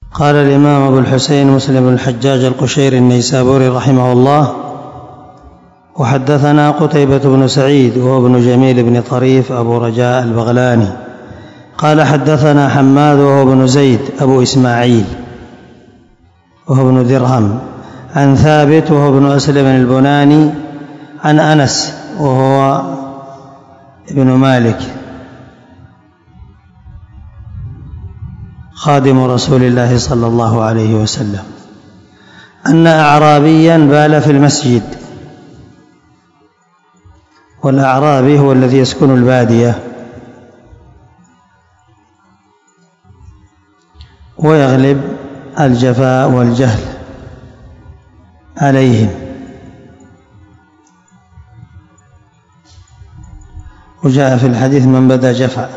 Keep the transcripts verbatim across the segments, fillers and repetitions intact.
قال الإمام أبو الحسين مسلم بن الحجاج القشيري النيسابوري رحمه الله: وحدثنا قتيبة بن سعيد وهو ابن جميل بن طريف أبو رجاء البغلاني قال حدثنا حماد وهو ابن زيد أبو إسماعيل وهو ابن درهم عن ثابت وهو ابن أسلم البناني عن أنس وهو ابن مالك خادم رسول الله صلى الله عليه وسلم أن أعرابيا بال في المسجد، والأعرابي هو الذي يسكن البادية ويغلب الجفاء والجهل عليهم، وجاء في الحديث من بدا جفا.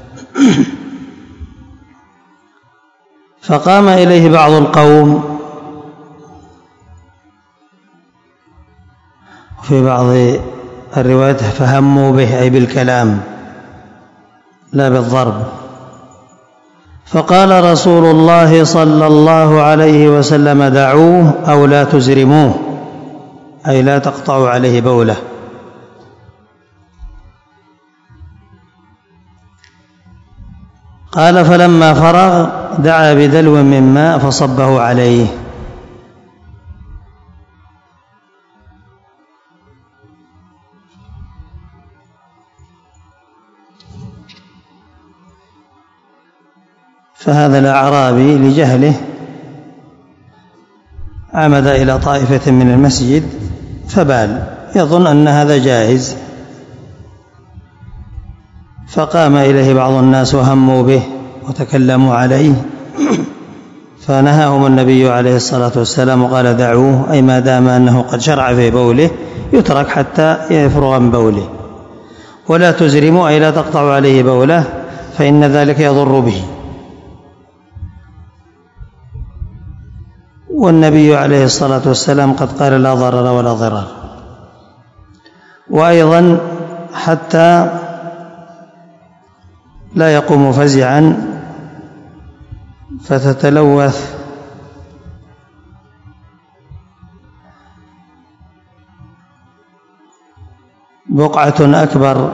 فقام إليه بعض القوم، وفي بعض الروايات فهموا به أي بالكلام لا بالضرب، فقال رسول الله صلى الله عليه وسلم: دعوه أو لا تزرموه، أي لا تقطعوا عليه بوله. قال: فلما فرغ دعا بدلو من ماء فصبه عليه. فهذا الأعرابي لجهله عمد إلى طائفة من المسجد فبال، يظن أن هذا جائز، فقام إليه بعض الناس وهموا به وتكلموا عليه، فنهاهم النبي عليه الصلاة والسلام وقال: دعوه، أي ما دام أنه قد شرع في بوله يترك حتى يفرغ من بوله، ولا تزرموا، أي لا تقطعوا عليه بوله، فإن ذلك يضر به. والنبي عليه الصلاة والسلام قد قال: لا ضرر ولا ضرار. وأيضا حتى لا يقوم فزعا فتتلوث بقعة أكبر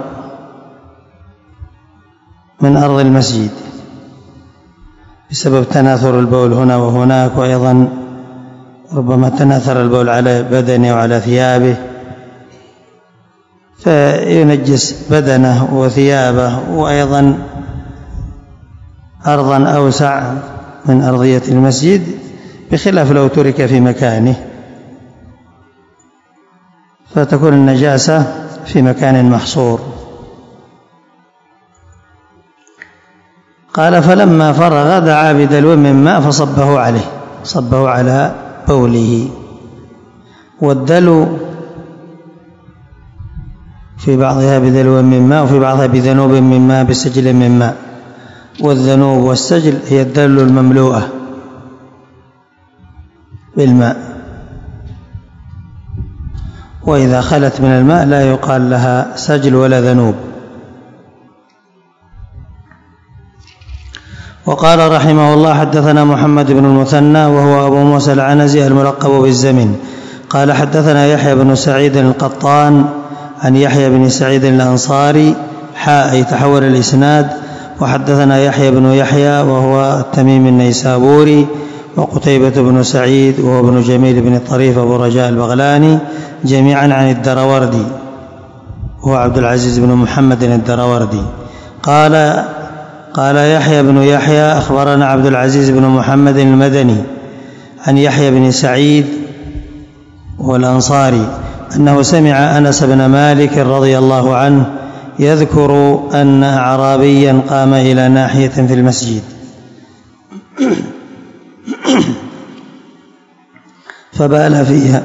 من أرض المسجد بسبب تناثر البول هنا وهناك، وأيضا ربما تناثر البول على بدنه وعلى ثيابه فينجس بدنه وثيابه، وأيضا أرضا أوسع من أرضية المسجد، بخلاف لو ترك في مكانه فتكون النجاسة في مكان محصور. قال: فلما فرغ دعا بدلو من ماء فصبه عليه، صبه على بوله. والدلو في بعضها بدلو من ماء وفي بعضها بذنوب من ماء بسجل من ماء، والذنوب والسجل هي الدلو المملوءة بالماء، وإذا خلت من الماء لا يقال لها سجل ولا ذنوب. وقال رحمه الله: حدثنا محمد بن المثنى وهو أبو موسى العنزي الملقب بالزمن قال حدثنا يحيى بن سعيد القطان عن يحيى بن سعيد الأنصاري حاء يتحول الإسناد. وحدثنا يحيى بن يحيى وهو التميمي النيسابوري، وقتيبة بن سعيد وهو ابن جميل بن طريف أبو رجاء البغلاني، جميعا عن الدروردي هو عبد العزيز بن محمد الدروردي. قال قال يحيى بن يحيى أخبرنا عبد العزيز بن محمد المدني عن يحيى بن سعيد والأنصاري أنه سمع أنس بن مالك رضي الله عنه يذكر أن أعرابيا قام إلى ناحية في المسجد فبال فيها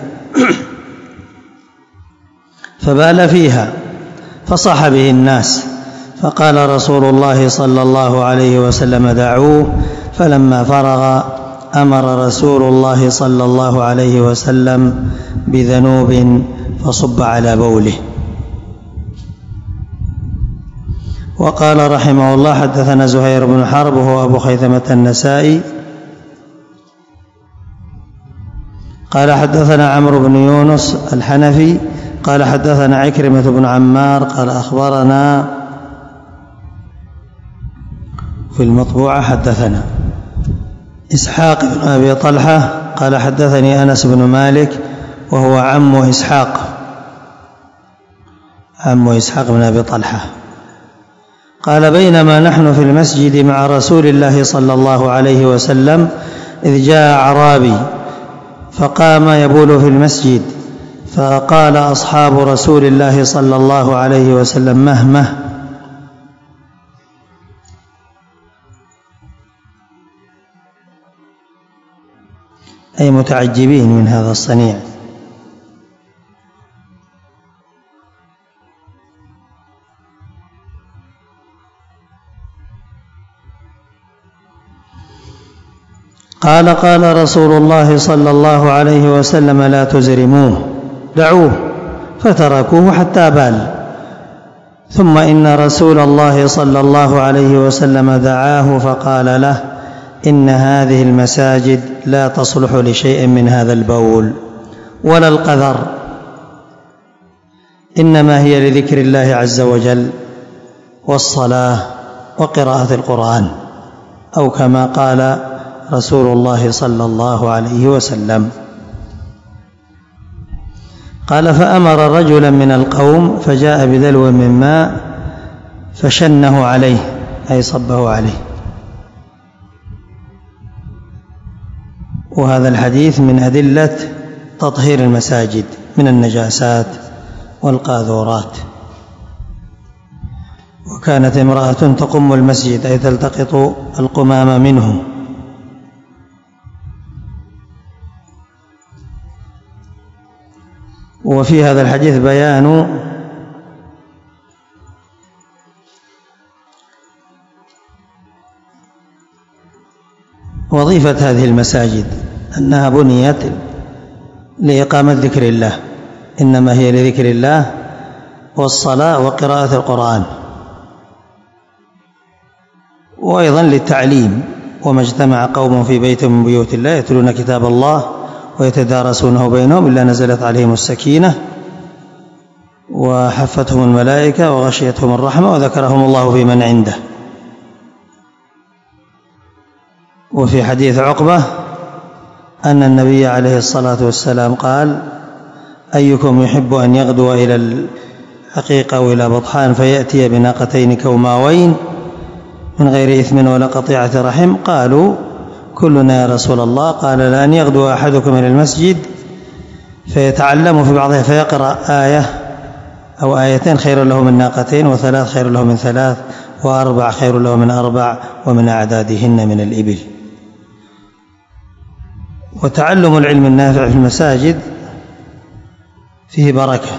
فبال فيها فصاح به الناس، فقال رسول الله صلى الله عليه وسلم: دعوه. فلما فرغ أمر رسول الله صلى الله عليه وسلم بذنوب فصب على بوله. وقال رحمه الله: حدثنا زهير بن حرب وهو أبو خيثمة النسائي قال حدثنا عمرو بن يونس الحنفي قال حدثنا عكرمة بن عمار قال أخبرنا في المطبوعة حدثنا إسحاق بن أبي طلحة قال حدثني أنس بن مالك وهو عم إسحاق عم إسحاق بن أبي طلحة قال بينما نحن في المسجد مع رسول الله صلى الله عليه وسلم إذ جاء أعرابي فقام يبول في المسجد فقال أصحاب رسول الله صلى الله عليه وسلم مه مه أي متعجبين من هذا الصنيع. قال قال رسول الله صلى الله عليه وسلم لا تزرموه دعوه فتركوه حتى بال ثم إن رسول الله صلى الله عليه وسلم دعاه فقال له إن هذه المساجد لا تصلح لشيء من هذا البول ولا القذر إنما هي لذكر الله عز وجل والصلاة وقراءة القرآن أو كما قال رسول الله صلى الله عليه وسلم. قال فأمر رجلا من القوم فجاء بدلو من ماء فشنه عليه أي صبه عليه. وهذا الحديث من أدلة تطهير المساجد من النجاسات والقاذورات. وكانت امرأة تقم المسجد أي تلتقط القمام منه وفي هذا الحديث بيان وظيفة هذه المساجد أنها بنيت لإقامة ذكر الله إنما هي لذكر الله والصلاة وقراءة القرآن وأيضا للتعليم. وما اجتمع قوم في بيت من بيوت الله يتلون كتاب الله ويتدارسونه بينهم إلا نزلت عليهم السكينة وحفتهم الملائكة وغشيتهم الرحمة وذكرهم الله في من عنده. وفي حديث عقبة أن النبي عليه الصلاة والسلام قال أيكم يحب أن يغدو إلى الحقيقة وإلى بطحان فيأتي بناقتين كوماوين من غير إثم ولا قطيعة رحم؟ قالوا كلنا يا رسول الله. قال لأن يغدو أحدكم إلى المسجد فيتعلم في بعضها فيقرأ آية أو آيتين خير له من ناقتين وثلاث خير له من ثلاث وأربع خير له من أربع ومن أعدادهن من الإبل. وتعلم العلم النافع في المساجد فيه بركة.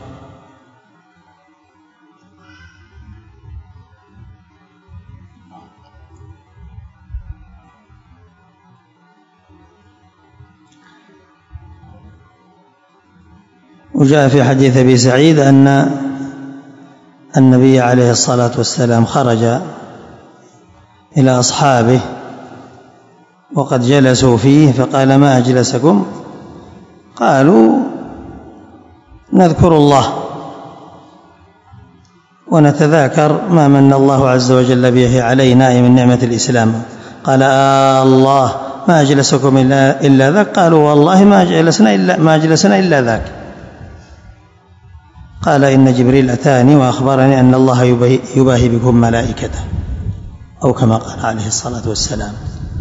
وجاء في حديث أبي سعيد أن النبي عليه الصلاة والسلام خرج إلى أصحابه وقد جلسوا فيه فقال ما أجلسكم؟ قالوا نذكر الله ونتذاكر ما من الله عز وجل به علينا من نعمة الإسلام. قال آه الله ما أجلسكم إلا, إلا ذاك؟ قالوا والله ما جلسنا إلا, ما جلسنا إلا ذاك. قال إن جبريل أتاني وأخبرني أن الله يباهي بكم ملائكته أو كما قال عليه الصلاة والسلام.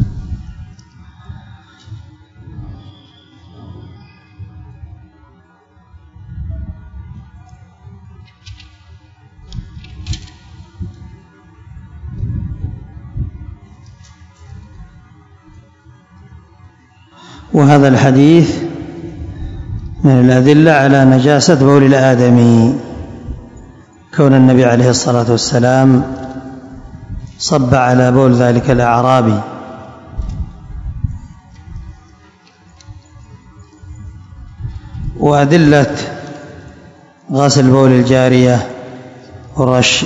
وهذا الحديث من الأدلة على نجاسة بول الآدمي كون النبي عليه الصلاة والسلام صب على بول ذلك الأعرابي. وأدلة غسل بول الجارية ورش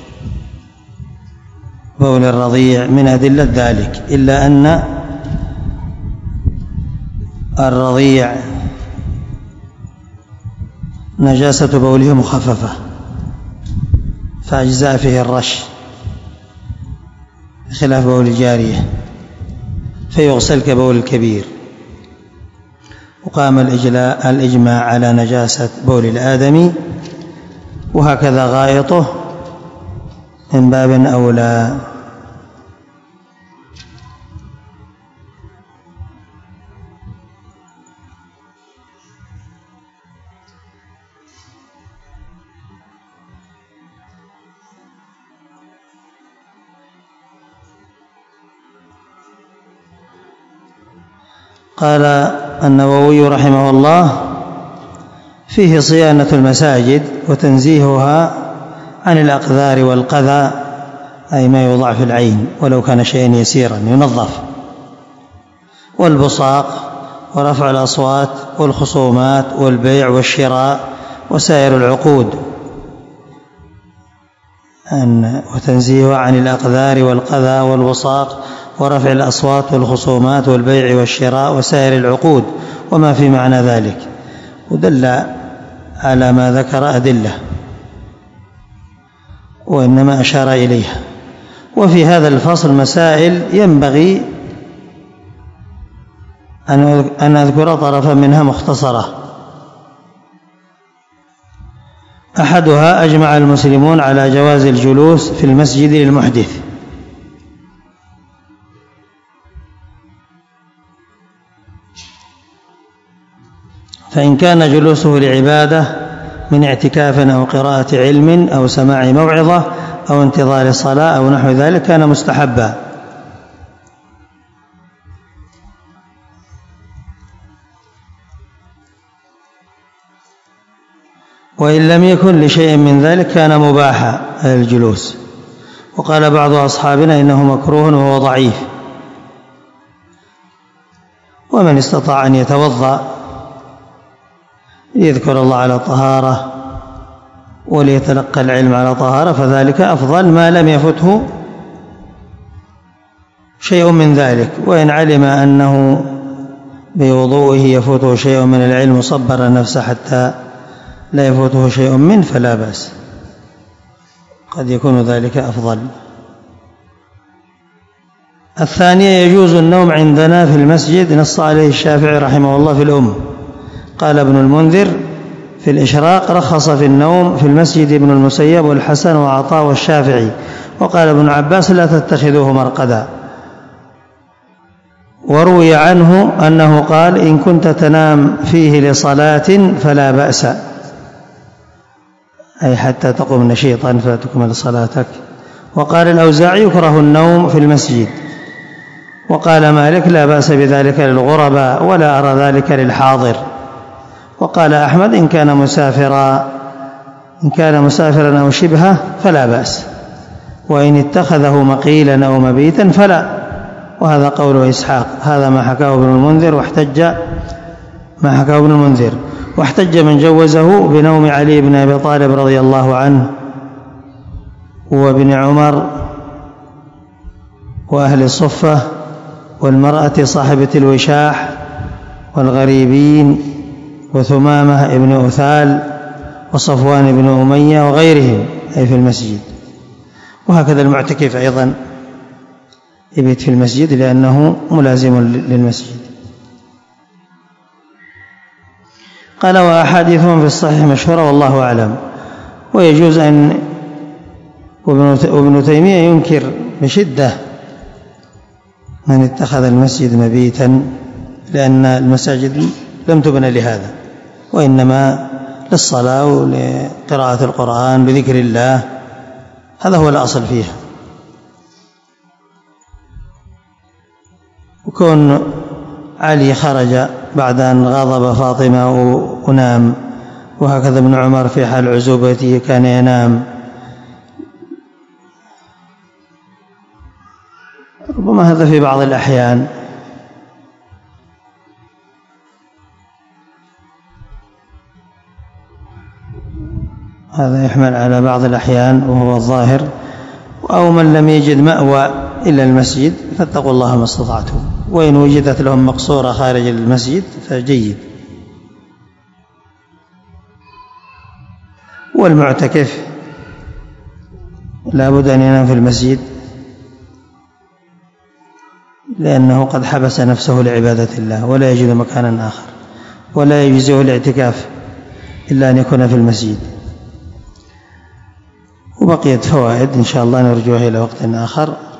بول الرضيع من أدلة ذلك إلا أن الرضيع نجاسة بوله مخففة فأجزاء فيه الرش خلاف بول الجارية فيغسل كبول الكبير. وقام الإجماع على نجاسة بول الآدمي وهكذا غائطه من باب أولى. قال النووي رحمه الله: فيه صيانة المساجد وتنزيهها عن الأقذار والقذى، أي ما يوضع في العين ولو كان شيئا يسيرا ينظف، والبصاق ورفع الأصوات والخصومات والبيع والشراء وسائر العقود، وتنزيهها عن الأقذار والقذى والبصاق ورفع الأصوات والخصومات والبيع والشراء وسائر العقود وما في معنى ذلك، ودل على ما ذكر أدلة وإنما أشار إليها. وفي هذا الفصل مسائل ينبغي أن أذكر طرفا منها مختصرة. أحدها: أجمع المسلمون على جواز الجلوس في المسجد للمحدث، فإن كان جلوسه لعبادة من اعتكاف أو قراءة علم أو سماع موعظة أو انتظار صلاة أو نحو ذلك كان مستحبا. وإن لم يكن لشيء من ذلك كان مباحا الجلوس. وقال بعض أصحابنا إنه مكروه وهو ضعيف. ومن استطاع أن يتوضأ ليذكر الله على طهارة وليتلقى العلم على طهارة فذلك أفضل، ما لم يفته شيء من ذلك. وإن علم أنه بوضوئه يفوته شيء من العلم صبر نفسه حتى لا يفوته شيء منه فلا بأس، قد يكون ذلك أفضل. الثانية: يجوز النوم عندنا في المسجد، نص عليه الشافعي رحمه الله في الأم. قال ابن المنذر في الإشراق: رخص في النوم في المسجد ابن المسيب والحسن وعطاء والشافعي. وقال ابن عباس: لا تتخذوه مرقدا. وروي عنه أنه قال: إن كنت تنام فيه لصلاة فلا بأس، أي حتى تقوم نشيطا فتكمل صلاتك. وقال الأوزاعي: يكره النوم في المسجد. وقال مالك: لا بأس بذلك للغرباء ولا أرى ذلك للحاضر. وقال أحمد: إن كان مسافرا إن كان مسافرا أو شبهه فلا بأس، وإن اتخذه مقيلا أو مبيتا فلا. وهذا قول إسحاق. هذا ما حكاه ابن المنذر واحتج ما حكاه ابن المنذر واحتج من جوزه بنوم علي بن أبي طالب رضي الله عنه وابن عمر وأهل الصفة والمرأة صاحبة الوشاح والغريبين وثمامة ابن أثال وصفوان بن أمية وغيرهم، أي في المسجد. وهكذا المعتكف أيضا يبيت في المسجد لأنه ملازم للمسجد. قال: وأحاديثهم في الصحيح مشهورة والله أعلم. ويجوز أن وابن تيمية ينكر بشدة من اتخذ المسجد مبيتا، لأن المساجد لم تبنى لهذا، وإنما للصلاة ولقراءة القرآن بذكر الله، هذا هو الأصل فيها. وكون علي خرج بعد أن غضب فاطمة ونام، وهكذا ابن عمر في حال عزوبته كان ينام، ربما هذا في بعض الأحيان. هذا يحمل على بعض الأحيان وهو الظاهر. أو من لم يجد مأوى إلا المسجد فاتقوا الله ما استطعتم. وإن وجدت لهم مقصورة خارج المسجد فجيد. والمعتكف لا بد أن ينام في المسجد لأنه قد حبس نفسه لعبادة الله ولا يجد مكانا آخر، ولا يجزئه الاعتكاف إلا أن يكون في المسجد. وبقيت فوائد إن شاء الله نرجوها إلى وقت آخر.